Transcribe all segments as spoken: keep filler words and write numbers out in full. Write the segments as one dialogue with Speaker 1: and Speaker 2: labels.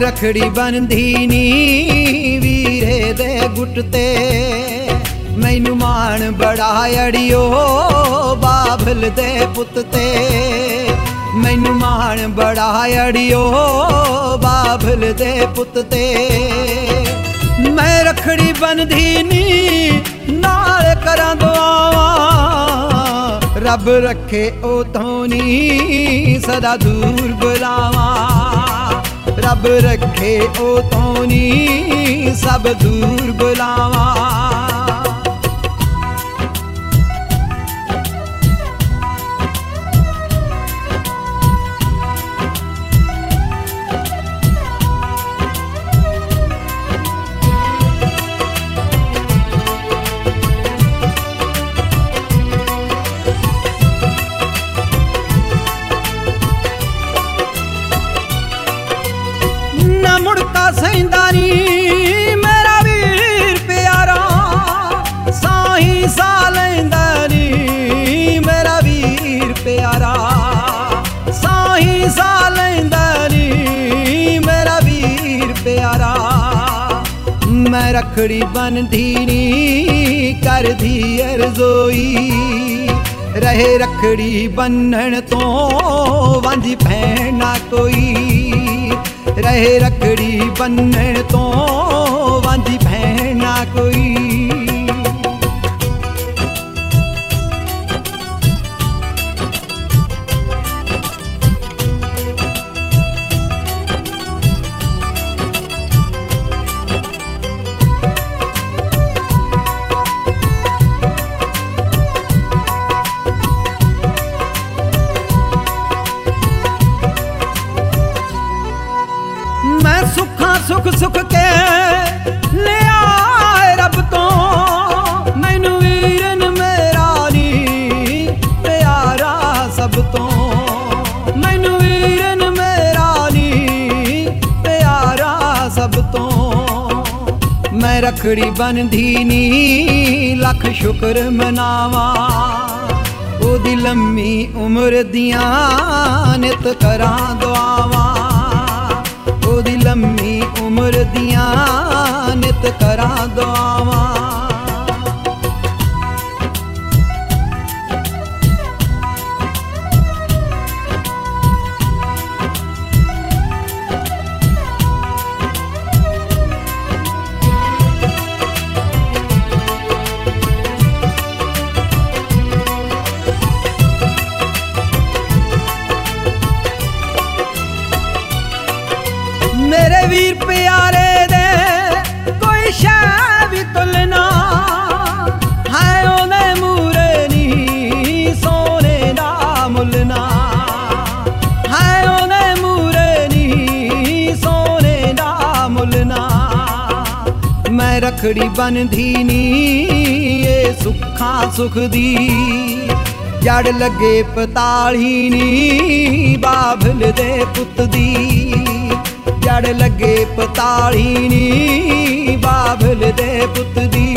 Speaker 1: रखड़ी बनदी नी वीरे दे गुट ते मैनू मान बड़ा अड़ियो बाबल दे पुत ते मैनू मान बड़ा अड़ियो बाबल दे पुत ते मैं रखड़ी बनदी नी नाल करां दुआवां रब रखे ओ तोनी सदा दूर बुलावां रब रखे ओ तोनी सब दूर बुलावां मुड़का सैंदानी मेरा वीर प्यारा साही सालैंदानी मेरा वीर प्यारा साही सालैंदानी मेरा वीर प्यारा मैं रखड़ी बनदी नी कर दी अरज़ोई रहे रखड़ी बन्नण तो वंज भैण ना कोई रहे रखड़ी बन्नण तो वंज भैण ना कोई मैं सुखा सुख सुख के ले आए रब तो मैनू वीरन मेरा नी प्यारा सब तो मैनू वीरन मेरा नी प्यारा सब तो मैं रखड़ी बनदी नी लख शुक्र मनावा ओदी लम्मी उम्र दियां नित करां दुआवां ओदी लम्मी उम्र दियां नित करां दुआवां मेरे वीर प्यारे दे कोई शै भी तुलना है ओदे मूरे नी सोने दा मुलना है ओदे मूरे नी सोने दा मुलना मैं रखड़ी बनदी नी ये सुखा सुख दी जड़ लगे पताली नी बाबल दे पुत दी जड़ लगे पताली नी बाबल दे पुत दी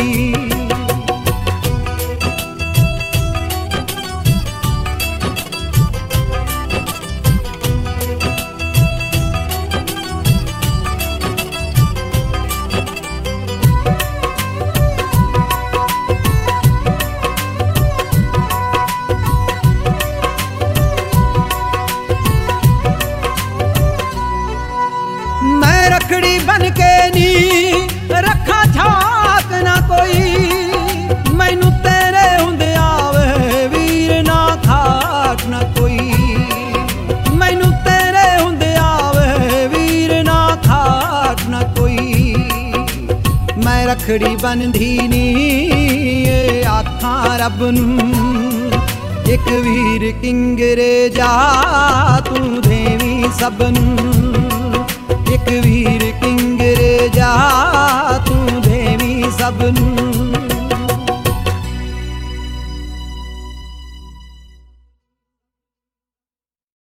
Speaker 1: रखड़ी बन के नी रखा छाक ना कोई मैनू तेरे हुंदे आवे वीर ना खाट ना कोई मैनू तेरे हुंदे आवे वीर ना खाट ना कोई मैं रखड़ी बनदी नी आखां रब नूं एक वीर किंगरे जा तू देवी सबनूं एक वीर किंगरे जा तू देवी सबनूं